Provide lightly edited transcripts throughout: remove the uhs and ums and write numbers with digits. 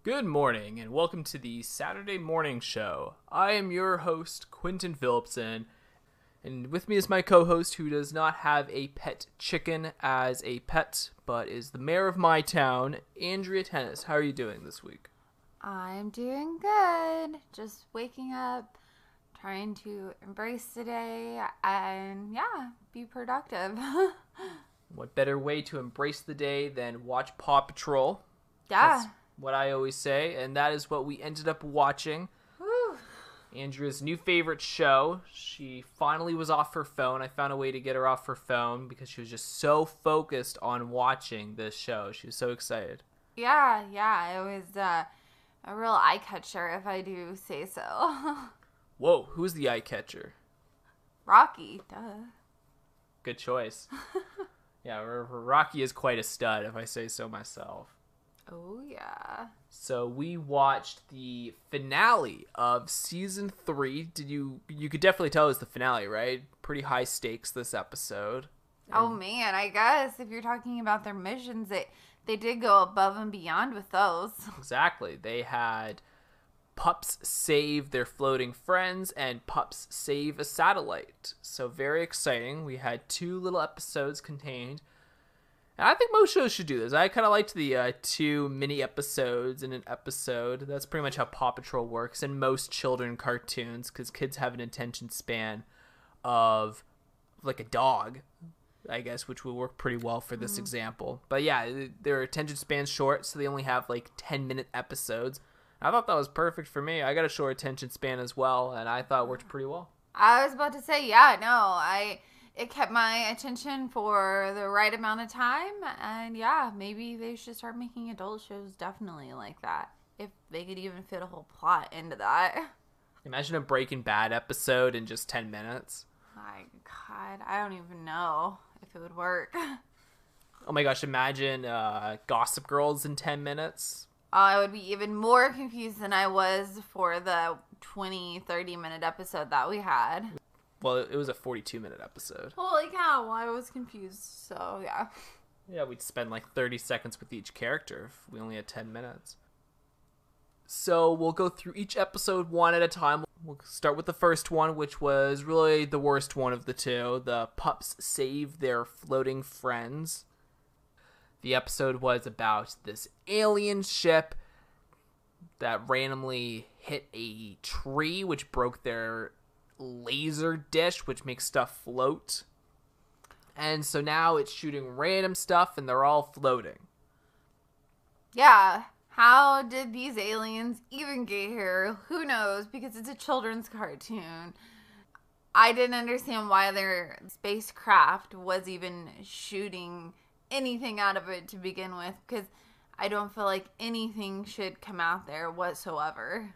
Good morning, and welcome to the Saturday Morning Show. I am your host, Quentin Phillipson, and with me is my co-host who does not have a pet chicken as a pet, but is the mayor of my town, Andrea Tennis. How are you doing this week? I'm doing good. Just waking up, trying to embrace the day, and be productive. What better way to embrace the day than watch Paw Patrol? Yeah. That's what I always say, and that is what we ended up watching. Whew. Andrea's new favorite show. She finally was off her phone. I found a way to get her off her phone because she was just so focused on watching this show. She was so excited. Yeah. It was a real eye catcher, if I do say so. Whoa, who's the eye catcher? Rocky, duh. Good choice. Yeah, Rocky is quite a stud, if I say so myself. Oh, yeah. So we watched the finale of season 3. You could definitely tell it was the finale, right? Pretty high stakes this episode. Oh, man, I guess if you're talking about their missions, they did go above and beyond with those. Exactly. They had pups save their floating friends and pups save a satellite. So very exciting. We had 2 little episodes contained. And I think most shows should do this. I kind of liked the 2 mini episodes in an episode. That's pretty much how Paw Patrol works in most children cartoons, because kids have an attention span of like a dog, I guess, which will work pretty well for this example. But yeah, their attention span's short, so they only have like 10-minute episodes. I thought that was perfect for me. I got a short attention span as well, and I thought it worked pretty well. I was about to say, it kept my attention for the right amount of time, and maybe they should start making adult shows definitely like that, if they could even fit a whole plot into that. Imagine a Breaking Bad episode in just 10 minutes. My God, I don't even know if it would work. Oh my gosh, imagine Gossip Girls in 10 minutes. I would be even more confused than I was for the 20-30-minute episode that we had. Well, it was a 42-minute episode. Holy cow, I was confused, so yeah. Yeah, we'd spend like 30 seconds with each character if we only had 10 minutes. So we'll go through each episode one at a time. We'll start with the first one, which was really the worst one of the 2. The pups save their floating friends. The episode was about this alien ship that randomly hit a tree, which broke their laser dish, which makes stuff float. And so now it's shooting random stuff and they're all floating. Yeah, how did these aliens even get here? Who knows, because it's a children's cartoon. I didn't understand why their spacecraft was even shooting anything out of it to begin with, because I don't feel like anything should come out there whatsoever.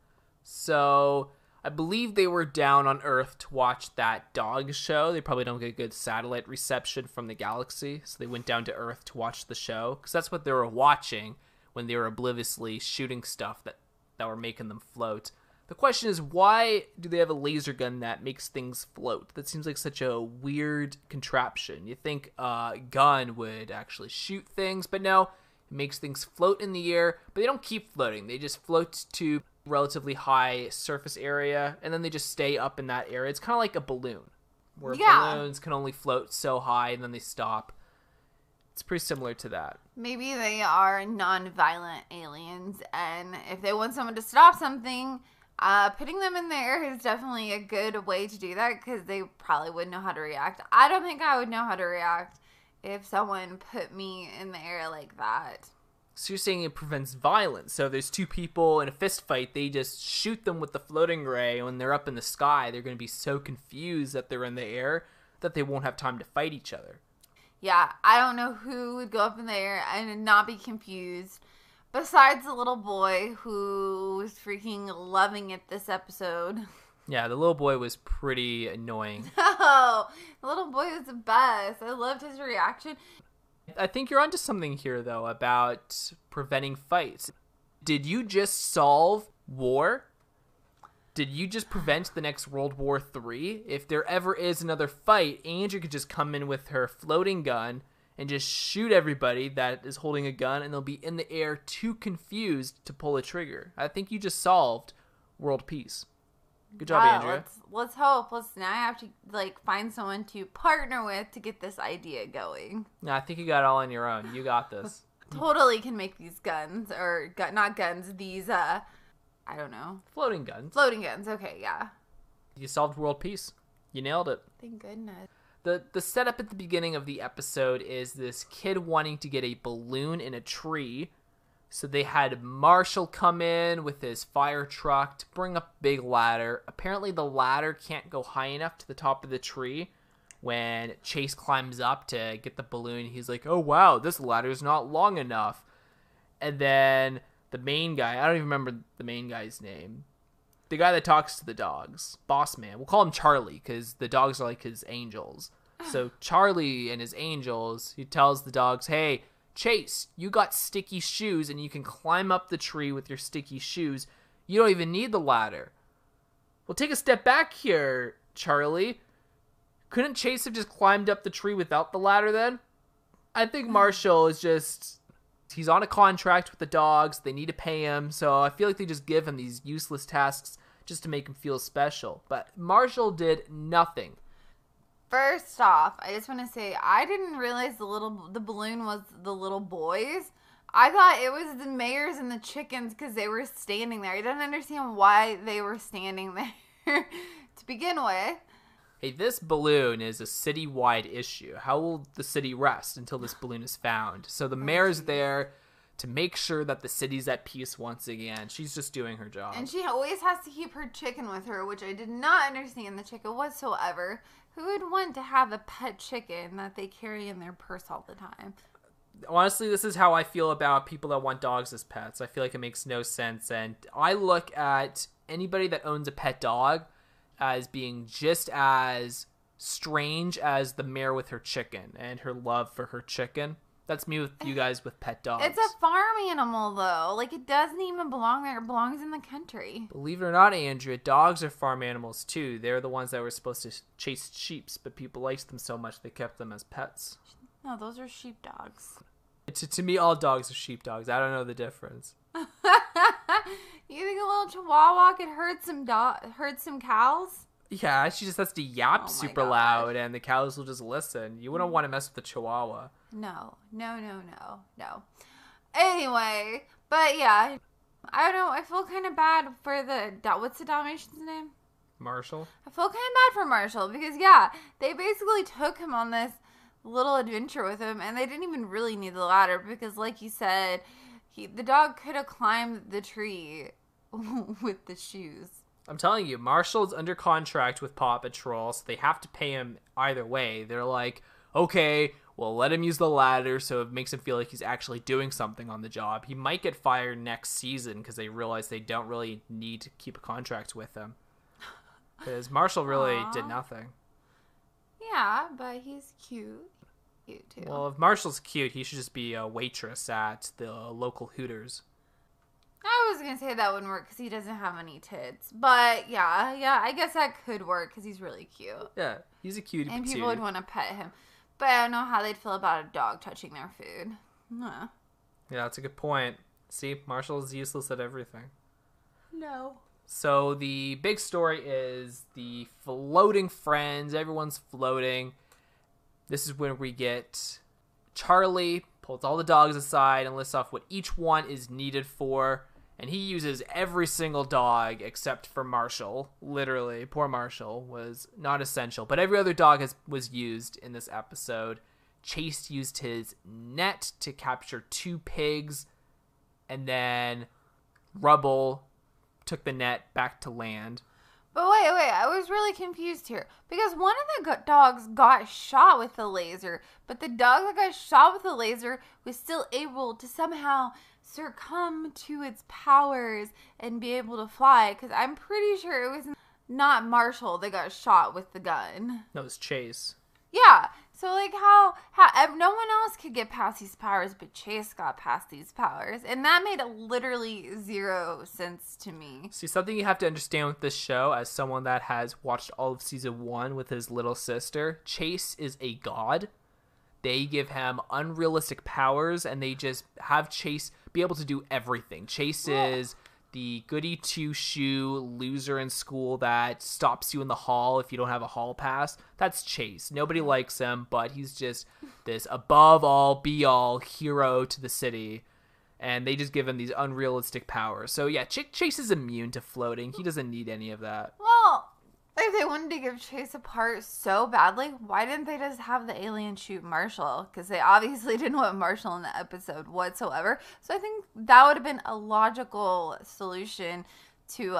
So I believe they were down on Earth to watch that dog show. They probably don't get good satellite reception from the galaxy, so they went down to Earth to watch the show, because that's what they were watching when they were obliviously shooting stuff that were making them float. The question is, why do they have a laser gun that makes things float? That seems like such a weird contraption. You think a gun would actually shoot things, but no, it makes things float in the air, but they don't keep floating. They just float to relatively high surface area, and then they just stay up in that area. It's kind of like a balloon, where balloons can only float so high, and then they stop. It's pretty similar to that. Maybe they are non-violent aliens, and if they want someone to stop something, putting them in the air is definitely a good way to do that, because they probably wouldn't know how to react. I don't think I would know how to react if someone put me in the air like that. So you're saying it prevents violence. So if there's 2 people in a fist fight, they just shoot them with the floating ray, and when they're up in the sky, they're going to be so confused that they're in the air that they won't have time to fight each other. Yeah, I don't know who would go up in the air and not be confused, besides the little boy who was freaking loving it this episode. Yeah, the little boy was pretty annoying. No, the little boy was the best. I loved his reaction. I think you're onto something here, though, about preventing fights. Did you just solve war? Did you just prevent the next World War III? If there ever is another fight, Andrea could just come in with her floating gun and just shoot everybody that is holding a gun, and they'll be in the air too confused to pull a trigger. I think you just solved world peace. Good job, Andrea. Let's hope. Now I have to find someone to partner with to get this idea going. No, I think you got it all on your own. You got this. Totally can make these guns, or not guns, these, I don't know. Floating guns. Floating guns, okay, yeah. You solved world peace. You nailed it. Thank goodness. The setup at the beginning of the episode is this kid wanting to get a balloon in a tree. So they had Marshall come in with his fire truck to bring up a big ladder. Apparently the ladder can't go high enough to the top of the tree. When Chase climbs up to get the balloon, he's like, oh wow, this ladder's not long enough. And then the main guy, I don't even remember the main guy's name. The guy that talks to the dogs, boss man. We'll call him Charlie because the dogs are like his angels. So Charlie and his angels, he tells the dogs, hey, Chase, you got sticky shoes and you can climb up the tree with your sticky shoes. You don't even need the ladder. Well, take a step back here, Charlie. Couldn't Chase have just climbed up the tree without the ladder then? I think Marshall is he's on a contract with the dogs. They need to pay him. So I feel like they just give him these useless tasks just to make him feel special. But Marshall did nothing. First off, I just want to say I didn't realize the balloon was the little boys. I thought it was the mayors and the chickens because they were standing there. I didn't understand why they were standing there to begin with. Hey, this balloon is a city-wide issue. How will the city rest until this balloon is found? So the mayor's there to make sure that the city's at peace once again. She's just doing her job. And she always has to keep her chicken with her, which I did not understand the chicken whatsoever. Who would want to have a pet chicken that they carry in their purse all the time? Honestly, this is how I feel about people that want dogs as pets. I feel like it makes no sense. And I look at anybody that owns a pet dog as being just as strange as the mayor with her chicken and her love for her chicken. That's me with you guys with pet dogs. It's a farm animal, though. It doesn't even belong there. It belongs in the country. Believe it or not, Andrea, dogs are farm animals, too. They're the ones that were supposed to chase sheep, but people liked them so much they kept them as pets. No, those are sheepdogs. To me, all dogs are sheepdogs. I don't know the difference. You think a little chihuahua could herd some cows? Yeah, she just has to yap super loud, and the cows will just listen. You wouldn't want to mess with the chihuahua. No. Anyway, but yeah, I don't know. I feel kind of bad for what's the Dalmatian's name? Marshall? I feel kind of bad for Marshall because, yeah, they basically took him on this little adventure with him, and they didn't even really need the ladder because, like you said, the dog could have climbed the tree with the shoes. I'm telling you, Marshall's under contract with Paw Patrol, so they have to pay him either way. They're like, okay, well, let him use the ladder so it makes him feel like he's actually doing something on the job. He might get fired next season because they realize they don't really need to keep a contract with him. Because Marshall really did nothing. Yeah, but he's cute. Cute, too. Well, if Marshall's cute, he should just be a waitress at the local Hooters. I was going to say that wouldn't work because he doesn't have any tits. But, yeah, I guess that could work because he's really cute. Yeah, he's a cutie. And people would want to pet him. But I don't know how they'd feel about a dog touching their food. Huh. Yeah, that's a good point. See, Marshall's useless at everything. No. So the big story is the floating friends. Everyone's floating. This is when we get Charlie pulls all the dogs aside and lists off what each one is needed for. And he uses every single dog except for Marshall. Literally, poor Marshall was not essential. But every other dog was used in this episode. Chase used his net to capture 2 pigs. And then Rubble took the net back to land. But wait, I was really confused here. Because one of the dogs got shot with the laser, but the dog that got shot with the laser was still able to somehow succumb to its powers and be able to fly. Because I'm pretty sure it was not Marshall that got shot with the gun. No, it was Chase. Yeah, so how no one else could get past these powers, but Chase got past these powers, and that made literally 0 sense to me. See, something you have to understand with this show, as someone that has watched all of season 1 with his little sister, Chase is a god. they give him unrealistic powers, and they just have Chase be able to do everything. Chase is the goody two-shoe loser in school that stops you in the hall if you don't have a hall pass. That's Chase. Nobody likes him, but he's just this above-all, be-all hero to the city, and they just give him these unrealistic powers. So yeah, Chase is immune to floating. He doesn't need any of that. Well, if they wanted to give Chase a part so badly, why didn't they just have the alien shoot Marshall? Because they obviously didn't want Marshall in the episode whatsoever. So I think that would have been a logical solution to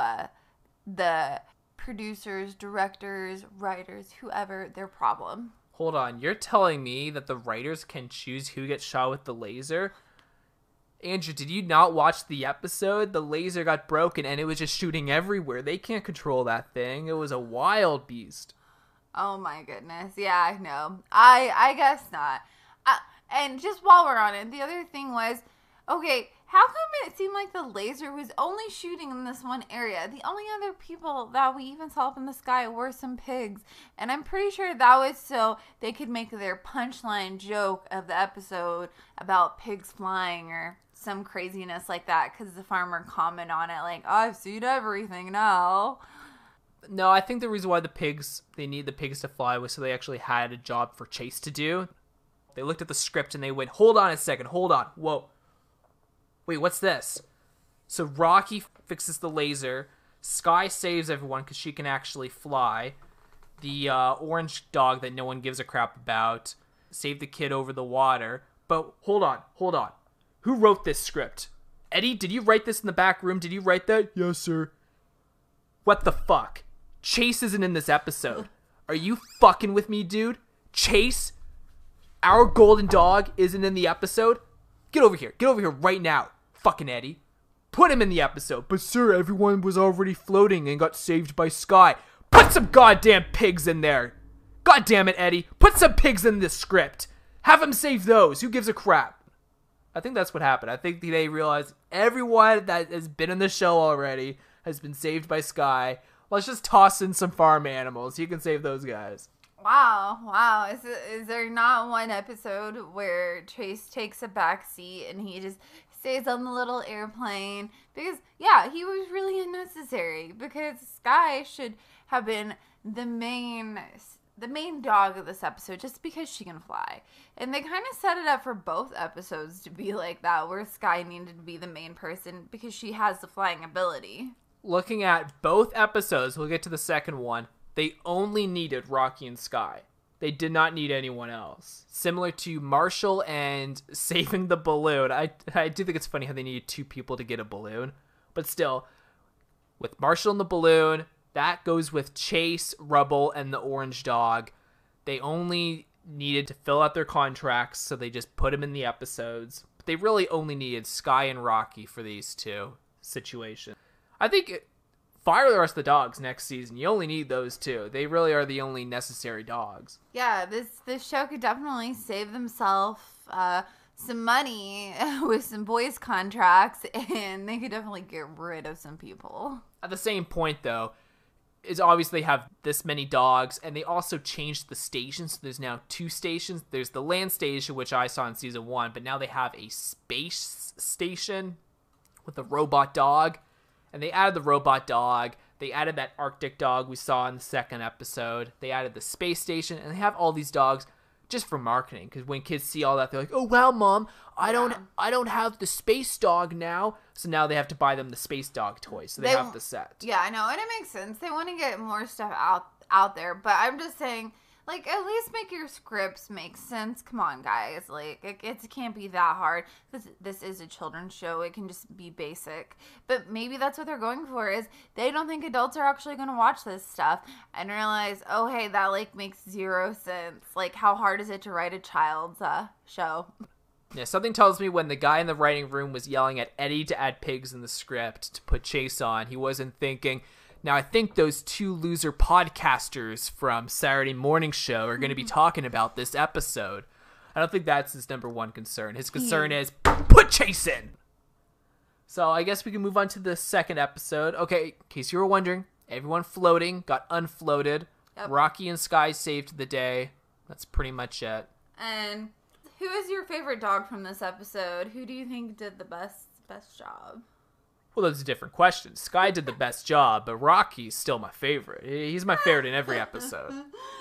the producers, directors, writers, whoever, their problem. Hold on, you're telling me that the writers can choose who gets shot with the laser? Andrew, did you not watch the episode? The laser got broken and it was just shooting everywhere. They can't control that thing. It was a wild beast. Oh my goodness. Yeah, I know. I guess not. And just while we're on it, the other thing was, okay, how come it seemed like the laser was only shooting in this one area? The only other people that we even saw up in the sky were some pigs. And I'm pretty sure that was so they could make their punchline joke of the episode about pigs flying or some craziness like that, because the farmer commented on it like, I've seen everything now. No, I think the reason why they need the pigs to fly was so they actually had a job for Chase to do. They looked at the script and they went, hold on a second, hold on, whoa. Wait, what's this? So Rocky fixes the laser, Sky saves everyone because she can actually fly, the orange dog that no one gives a crap about saved the kid over the water. But hold on. Who wrote this script? Eddie, did you write this in the back room? Did you write that? Yes, sir. What the fuck? Chase isn't in this episode. Are you fucking with me, dude? Chase, our golden dog, isn't in the episode? Get over here right now, fucking Eddie. Put him in the episode. But sir, everyone was already floating and got saved by Sky. Put some goddamn pigs in there. God damn it, Eddie. Put some pigs in this script. Have him save those. Who gives a crap? I think that's what happened. I think they realized everyone that has been in the show already has been saved by Sky. Let's just toss in some farm animals. You can save those guys. Wow. Is there not one episode where Chase takes a back seat and he just stays on the little airplane? Because, yeah, he was really unnecessary, because Sky should have been the main dog of this episode just because she can fly. And they kind of set it up for both episodes to be like that, where Sky needed to be the main person because she has the flying ability. Looking at both episodes, we'll get to the second one, they only needed Rocky and Sky. They did not need anyone else. Similar to Marshall and saving the balloon. I do think it's funny how they needed two people to get a balloon. But still, with Marshall and the balloon, that goes with Chase, Rubble, and the orange dog. They only needed to fill out their contracts, so they just put them in the episodes. But they really only needed Sky and Rocky for these two situations. I think fire the rest of the dogs next season. You only need those two. They really are the only necessary dogs. Yeah, this show could definitely save themselves some money with some boys' contracts, and they could definitely get rid of some people. At the same point, though, is obviously they have this many dogs, and they also changed the stations. So there's now 2 stations. There's the land station, which I saw in season 1, but now they have a space station with a robot dog. And they added the robot dog. They added that Arctic dog we saw in the second episode. They added the space station, and they have all these dogs just for marketing. Because when kids see all that, they're like, "Oh wow, Mom, I don't have the space dog now." So now they have to buy them the space dog toy. So they have the set. Yeah, I know, and it makes sense. They want to get more stuff out there. But I'm just saying, like, at least make your scripts make sense. Come on, guys. Like, it can't be that hard. This is a children's show. It can just be basic. But maybe that's what they're going for, is they don't think adults are actually going to watch this stuff and realize, oh, hey, that, like, makes 0 sense. Like, how hard is it to write a child's show? Yeah, something tells me when the guy in the writing room was yelling at Eddie to add pigs in the script to put Chase on, he wasn't thinking, now I think those 2 loser podcasters from Saturday Morning Show are going to be talking about this episode. I don't think that's his number one concern. His concern is, put Chase in! So I guess we can move on to the second episode. Okay, in case you were wondering, everyone floating got unfloated. Yep. Rocky and Sky saved the day. That's pretty much it. And who is your favorite dog from this episode? Who do you think did the best job? Well, that's a different question. Sky did the best job, but Rocky's still my favorite. He's my favorite in every episode.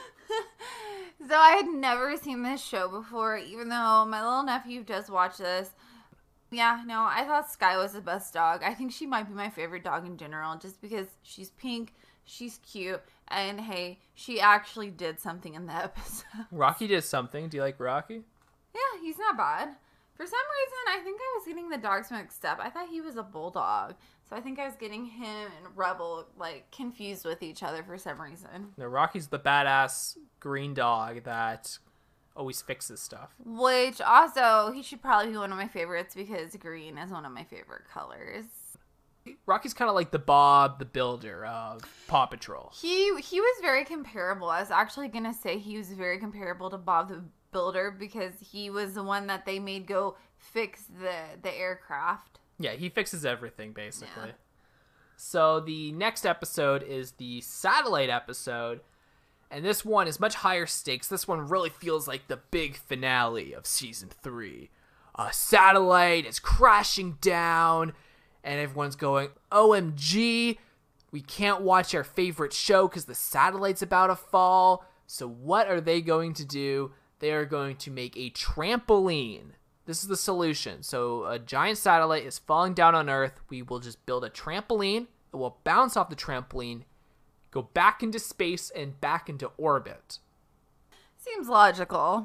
So I had never seen this show before, even though my little nephew does watch this. Yeah, no, I thought Sky was the best dog. I think she might be my favorite dog in general, just because she's pink, she's cute, and hey, she actually did something in the episode. Rocky did something. Do you like Rocky? Yeah, he's not bad. For some reason, I think I was getting the dogs mixed up. I thought he was a bulldog. So I think I was getting him and Rebel, like, confused with each other for some reason. No, Rocky's the badass green dog that always fixes stuff. Which, also, he should probably be one of my favorites because green is one of my favorite colors. Rocky's kind of like the Bob the Builder of Paw Patrol. He was very comparable. I was actually going to say he was very comparable to Bob the Builder because he was the one that they made go fix the aircraft. Yeah, he fixes everything, basically. Yeah. So the next episode is the satellite episode, and this one is much higher stakes. This one really feels like the big finale of Season 3. A satellite is crashing down, and everyone's going, OMG, we can't watch our favorite show because the satellite's about to fall. So what are they going to do? They are going to make a trampoline. This is the solution. So a giant satellite is falling down on Earth. We will just build a trampoline. It will bounce off the trampoline, go back into space, and back into orbit. Seems logical.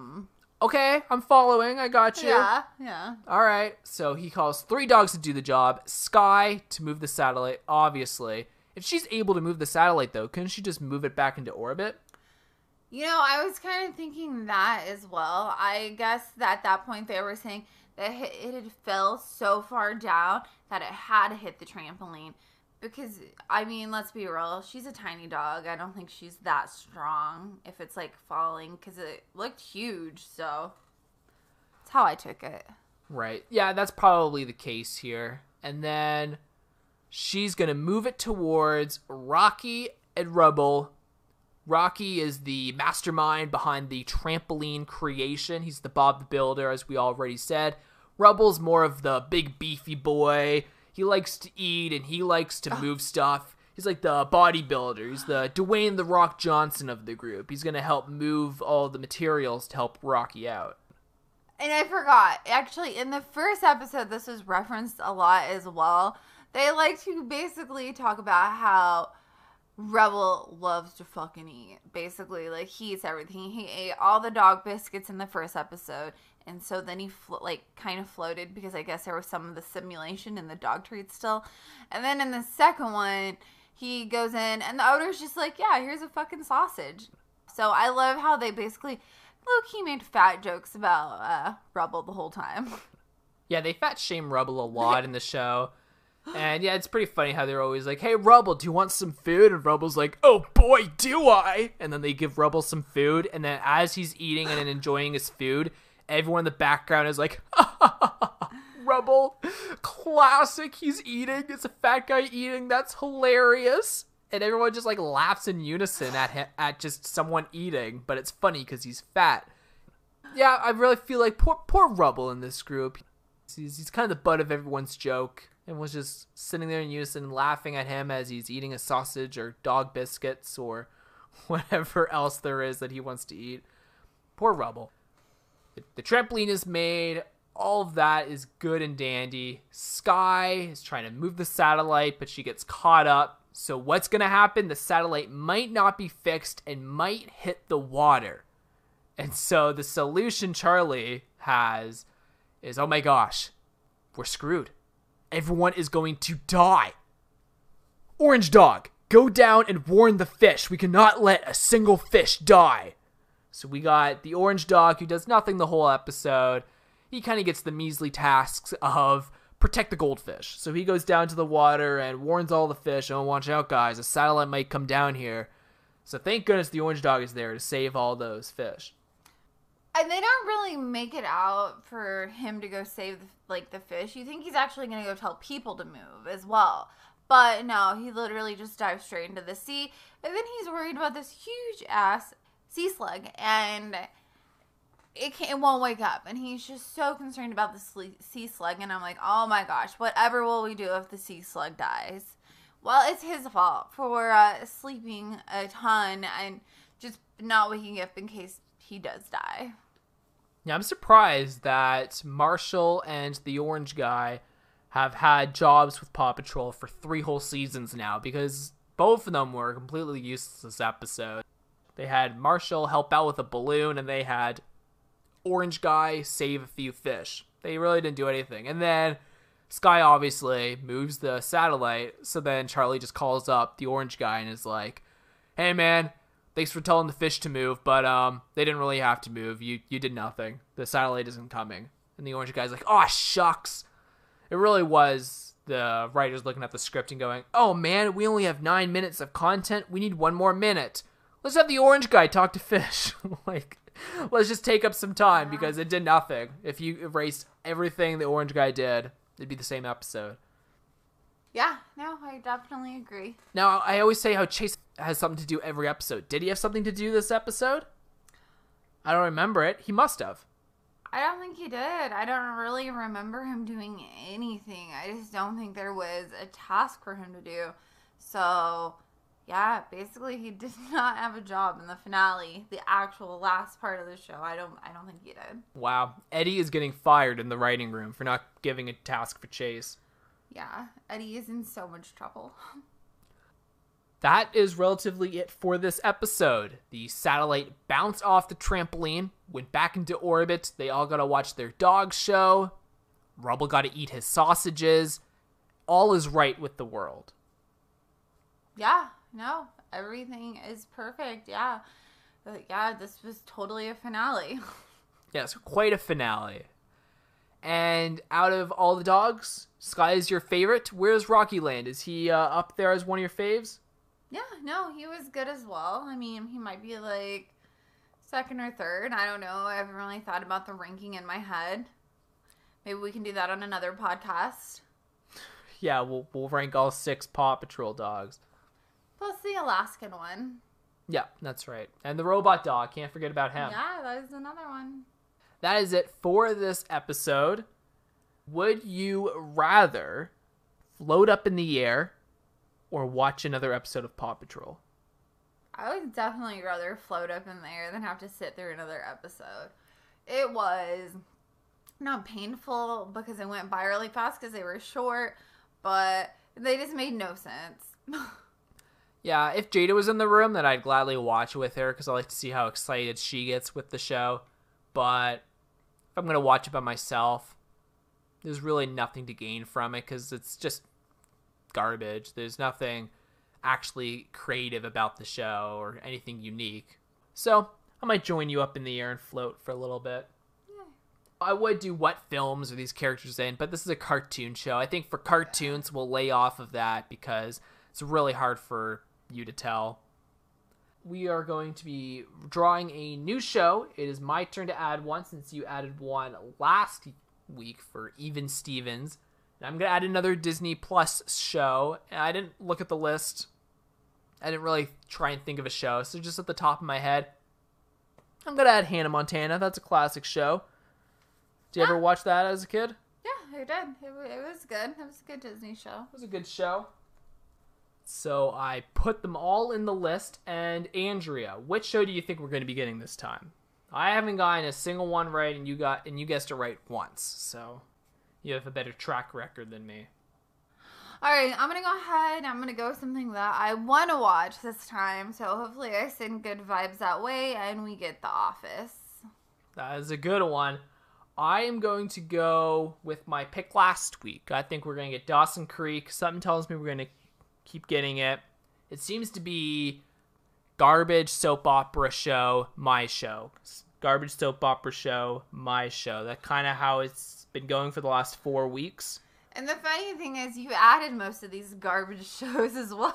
Okay, I'm following. I got you. Yeah. All right. So he calls 3 dogs to do the job. Sky to move the satellite, obviously. If she's able to move the satellite, though, couldn't she just move it back into orbit? You know, I was kind of thinking that as well. I guess that at that point they were saying that it had fell so far down that it had to hit the trampoline. Because, I mean, let's be real. She's a tiny dog. I don't think she's that strong if it's, like, falling. Because it looked huge, so that's how I took it. Right. Yeah, that's probably the case here. And then she's going to move it towards Rocky and Rubble. Rocky is the mastermind behind the trampoline creation. He's the Bob the Builder, as we already said. Rubble's more of the big beefy boy. He likes to eat and he likes to move stuff. He's like the bodybuilder. He's the Dwayne The Rock Johnson of the group. He's going to help move all the materials to help Rocky out. And I forgot, actually, in the first episode, this was referenced a lot as well. They like to basically talk about how Rebel loves to fucking eat. Basically, like, he eats everything. He ate all the dog biscuits in the first episode. And so then he, kind of floated because I guess there was some of the simulation in the dog treats still. And then in the second one, he goes in and the owner's just like, yeah, here's a fucking sausage. So I love how they basically, low-key made fat jokes about Rebel the whole time. Yeah, they fat shame Rubble a lot in the show. And yeah, it's pretty funny how they're always like, hey, Rubble, do you want some food? And Rubble's like, oh boy, do I? And then they give Rubble some food. And then as he's eating and enjoying his food, everyone in the background is like, Rubble, classic, he's eating. It's a fat guy eating. That's hilarious. And everyone just like laughs in unison at just someone eating. But it's funny because he's fat. Yeah, I really feel like poor Rubble in this group. He's kind of the butt of everyone's joke. And was just sitting there in unison laughing at him as he's eating a sausage or dog biscuits or whatever else there is that he wants to eat. Poor Rubble. The trampoline is made. All of that is good and dandy. Sky is trying to move the satellite, but she gets caught up. So what's going to happen? The satellite might not be fixed and might hit the water. And so the solution Charlie has is, oh my gosh, we're screwed. Everyone is going to die. Orange Dog, go down and warn the fish. We cannot let a single fish die. So we got the Orange Dog who does nothing the whole episode. He kind of gets the measly tasks of protect the goldfish. So he goes down to the water and warns all the fish, oh, watch out, guys. A satellite might come down here. So thank goodness the Orange Dog is there to save all those fish. And they don't really make it out for him to go save, the fish. You think he's actually going to go tell people to move as well. But no, he literally just dives straight into the sea. And then he's worried about this huge-ass sea slug. And it won't wake up, and he's just so concerned about the sea slug. And I'm like, oh my gosh, whatever will we do if the sea slug dies? Well, it's his fault for sleeping a ton and just not waking up in case he does die. Yeah, I'm surprised that Marshall and the orange guy have had jobs with Paw Patrol for 3 whole seasons now, because both of them were completely useless this episode. They had Marshall help out with a balloon, and they had orange guy save a few fish. They really didn't do anything. And then Skye obviously moves the satellite, so then Charlie just calls up the orange guy and is like, hey man, thanks for telling the fish to move, but they didn't really have to move. You did nothing. The satellite isn't coming. And the orange guy's like, oh shucks. It really was the writers looking at the script and going, oh man, we only have 9 minutes of content. We need 1 more minute. Let's have the orange guy talk to fish. Like, let's just take up some time because it did nothing. If you erased everything the orange guy did, it'd be the same episode. Yeah, no, I definitely agree. Now, I always say how Chase has something to do every episode. Did he have something to do this episode? I don't remember it. He must have. I don't think he did. I don't really remember him doing anything. I just don't think there was a task for him to do. So, yeah, basically he did not have a job in the finale, the actual last part of the show. I don't think he did. Wow. Eddie is getting fired in the writing room for not giving a task for Chase. Yeah, Eddie is in so much trouble. That is relatively it for this episode. The satellite bounced off the trampoline, went back into orbit. They all got to watch their dog show. Rubble got to eat his sausages. All is right with the world. Yeah, no, everything is perfect. Yeah. Yeah, this was totally a finale. Yes, quite a finale. And out of all the dogs, Skye is your favorite. Where's Rocky Land? Is he up there as one of your faves? Yeah, no, he was good as well. I mean, he might be like second or third. I don't know. I haven't really thought about the ranking in my head. Maybe we can do that on another podcast. Yeah, we'll rank all 6 Paw Patrol dogs. Plus the Alaskan one. Yeah, that's right. And the robot dog. Can't forget about him. Yeah, that is another one. That is it for this episode. Would you rather float up in the air or watch another episode of Paw Patrol? I would definitely rather float up in the air than have to sit through another episode. It was not painful because it went by really fast because they were short, but they just made no sense. Yeah, if Jada was in the room, then I'd gladly watch it with her because I like to see how excited she gets with the show. But if I'm going to watch it by myself, there's really nothing to gain from it because it's just garbage. There's nothing actually creative about the show or anything unique. So I might join you up in the air and float for a little bit. Yeah. I would do what films are these characters in, but this is a cartoon show. I think for cartoons, we'll lay off of that because it's really hard for you to tell. We are going to be drawing a new show. It is my turn to add one since you added one last week for Even Stevens. And I'm going to add another Disney Plus show. And I didn't look at the list. I didn't really try and think of a show. So just at the top of my head, I'm going to add Hannah Montana. That's a classic show. Did you ever watch that as a kid? Yeah, I did. It was good. It was a good Disney show. It was a good show. So I put them all in the list. And Andrea, which show do you think we're going to be getting this time? I haven't gotten a single one right, and you guessed it right once. So you have a better track record than me. All right, I'm going to go ahead. I'm going to go with something that I want to watch this time. So hopefully I send good vibes that way and we get The Office. That is a good one. I am going to go with my pick last week. I think we're going to get Dawson Creek. Something tells me we're going to keep getting it. It seems to be garbage soap opera show, my show. Garbage soap opera show, my show. That's kind of how it's been going for the last 4 weeks. And the funny thing is you added most of these garbage shows as well.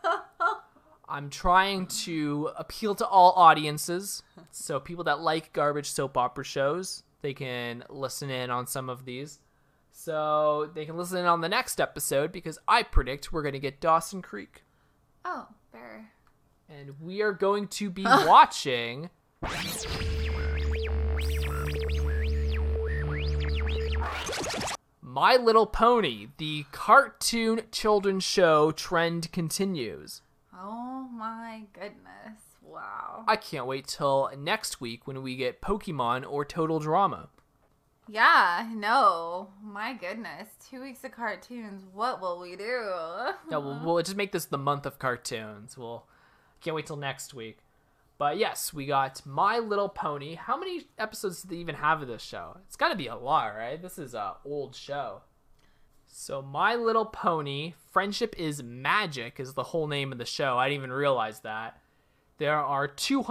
I'm trying to appeal to all audiences. So people that like garbage soap opera shows, they can listen in on some of these. So they can listen in on the next episode because I predict we're going to get Dawson Creek. Oh, fair. And we are going to be watching My Little Pony, the cartoon children's show trend continues. Oh my goodness. Wow. I can't wait till next week when we get Pokemon or Total Drama. Yeah, no. My goodness. 2 weeks of cartoons. What will we do? Yeah, we'll just make this the month of cartoons. Can't wait till next week. But yes, we got My Little Pony. How many episodes do they even have of this show? It's got to be a lot, right? This is an old show. So My Little Pony, Friendship is Magic is the whole name of the show. I didn't even realize that. There are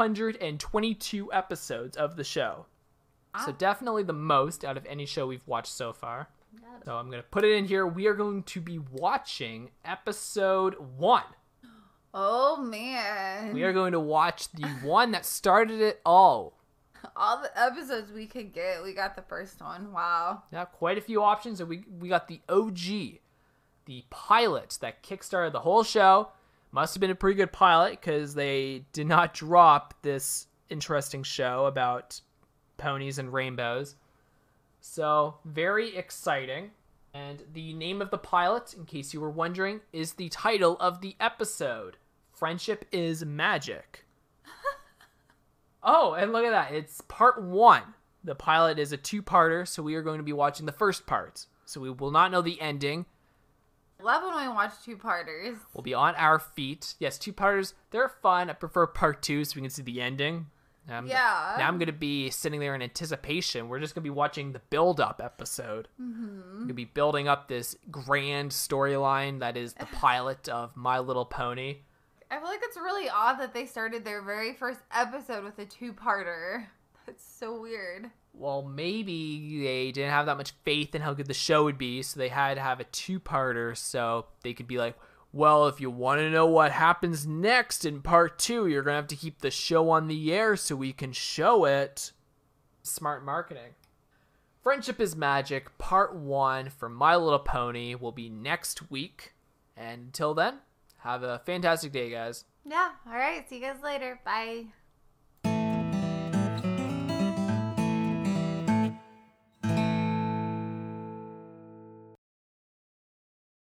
222 episodes of the show. So definitely the most out of any show we've watched so far. So I'm going to put it in here. We are going to be watching episode 1. Oh, man. We are going to watch the one that started it all. All the episodes we could get, we got the first one. Wow. Yeah, quite a few options. And we got the OG, the pilot that kickstarted the whole show. Must have been a pretty good pilot because they did not drop this interesting show about ponies and rainbows. So, very exciting. And the name of the pilot, in case you were wondering, is the title of the episode. Friendship is Magic. Oh, and look at that. It's part 1. The pilot is a 2-parter, so we are going to be watching the first part. So we will not know the ending. Love when we watch 2-parters. We'll be on our feet. Yes, 2-parters, they're fun. I prefer part 2 so we can see the ending. Yeah. Now I'm going to be sitting there in anticipation. We're just going to be watching the build-up episode. Mm-hmm. We're going to be building up this grand storyline that is the pilot of My Little Pony. I feel like it's really odd that they started their very first episode with a 2-parter. That's so weird. Well, maybe they didn't have that much faith in how good the show would be, so they had to have a 2-parter so they could be like, well, if you want to know what happens next in part 2, you're going to have to keep the show on the air so we can show it. Smart marketing. Friendship is Magic, part 1 for My Little Pony will be next week. And until then, have a fantastic day, guys. Yeah. All right. See you guys later. Bye.